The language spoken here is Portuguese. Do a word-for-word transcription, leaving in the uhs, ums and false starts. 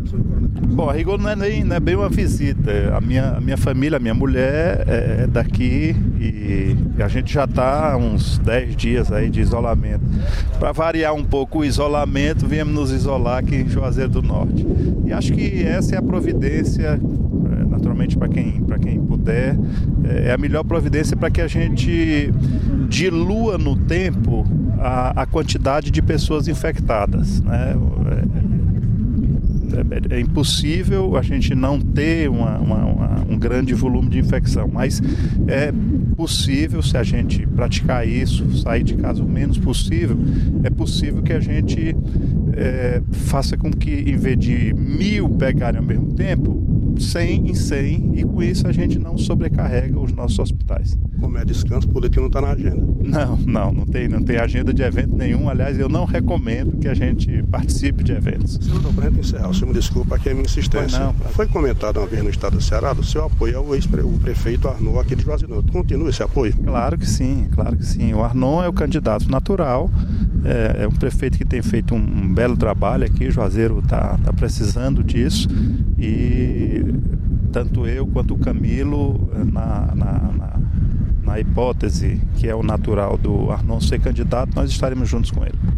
Bom, a rigor não é, nem, não é bem uma visita. A minha, a minha família, a minha mulher é, é daqui e, e a gente já está há uns dez dias aí de isolamento. Para variar um pouco o isolamento, viemos nos isolar aqui em Juazeiro do Norte. E acho que essa é a providência, naturalmente para quem, para quem puder, é a melhor providência para que a gente dilua no tempo a, a quantidade de pessoas infectadas, né? É, é impossível a gente não ter uma, uma, uma, um grande volume de infecção, mas é possível, se a gente praticar isso, sair de casa o menos possível, é possível que a gente é, faça com que, em vez de mil pegarem ao mesmo tempo, cem em cem, e com isso a gente não sobrecarrega os nossos hospitais. Como é descanso, político não está na agenda? Não, não, não tem, não tem agenda de evento nenhum. Aliás, eu não recomendo que a gente participe de eventos. Senador, para a gente encerrar, o senhor me desculpa aqui a minha insistência. Foi, não, Foi comentado uma vez no estado do Ceará o seu apoio ao ex-prefeito Arnon aqui de Juazeiro. Continua esse apoio? Claro que sim, claro que sim. O Arnon é o candidato natural, é, é um prefeito que tem feito um, um belo trabalho aqui. Juazeiro está tá precisando disso e tanto eu quanto o Camilo, na, na, na, na hipótese que é o natural do Arnon ser candidato, nós estaremos juntos com ele.